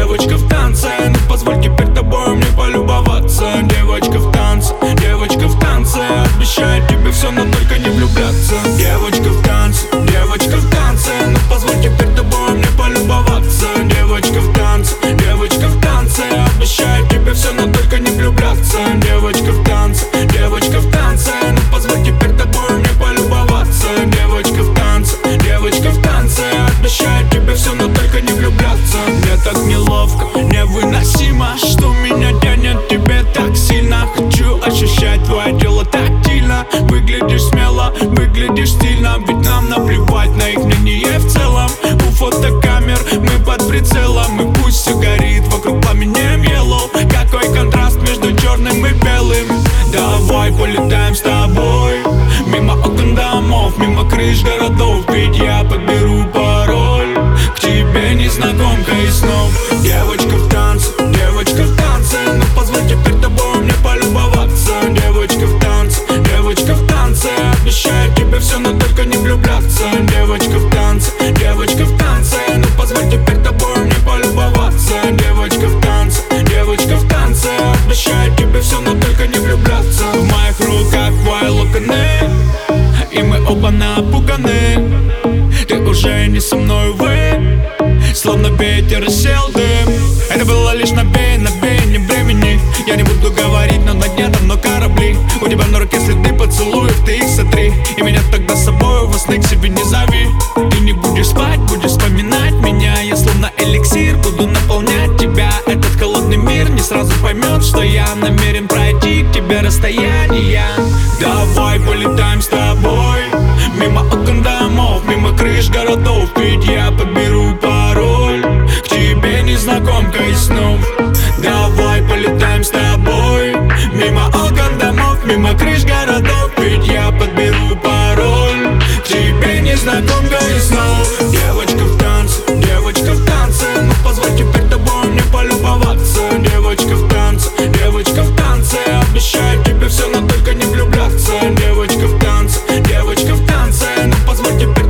девочка в танце. Ну позволь теперь тобой мне полюбоваться. Девочка в танце, девочка в танце. Обещаю тебе все, но только не влюбляться. Девочка в танце, девочка в танце. Ну позволь теперь тобой мне полюбоваться. Девочка в танце, девочка в танце. Обещаю тебе все, но только не влюбляться. Девочка в танце, девочка в танце. Ну позволь теперь тобой мне полюбоваться. Девочка в танце, девочка в танце. Обещаю тебе все, но только не влюбляться. Мне так неловко, невыносимо, что меня тянет тебе так сильно. Хочу ощущать твое тело тактильно. Выглядишь смело, выглядишь стильно. Ведь нам наплевать на их мнение в целом. У фотокамер мы под прицелом. И пусть все горит вокруг пламенем yellow. Какой контраст между черным и белым. Давай полетаем с тобой мимо окон домов, мимо крыш городов. Ведь я подберу пароль к тебе, незнакомка и снов. Девочка в танце, девочка в танце. Ну позволь теперь тобой мне полюбоваться. Девочка в танце, девочка в танце. Обещаю тебе все, но только не влюбляться. Девочка в танце, девочка в танце. Ну позволь теперь тобой мне полюбоваться. Девочка в танце, девочка в танце. Обещаю тебе все, но только не влюбляться. В моих руках твои локоны, и мы оба напуганы. Ты уже не со мной, увы, словно ветер и сел дым. Это было лишь навеяние времени. Я не буду говорить, но на дне давно корабли. У тебя на руке следы поцелуев, ты их сотри. И меня тогда с собой во сны к себе не зови. Ты не будешь спать, будешь вспоминать меня. Я словно эликсир буду наполнять тебя. Этот холодный мир не сразу поймет, что я намерен пройти к тебе расстояние. Давай полетаем с тобой мимо окон домов, мимо крыш городов. Ведь я подберу пароль к тебе, незнакомка из снов. Давай полетаем с тобой мимо окон домов, мимо крыш городов. Ведь я подберу пароль к тебе, незнакомка из снов. Девочка в танце, девочка в танце. Ну позволь теперь тобой мне полюбоваться. Девочка в танце, девочка в танце. Обещаю тебе все, но только не влюбляться. Девочка в танце, девочка в танце. Ну позволь теперь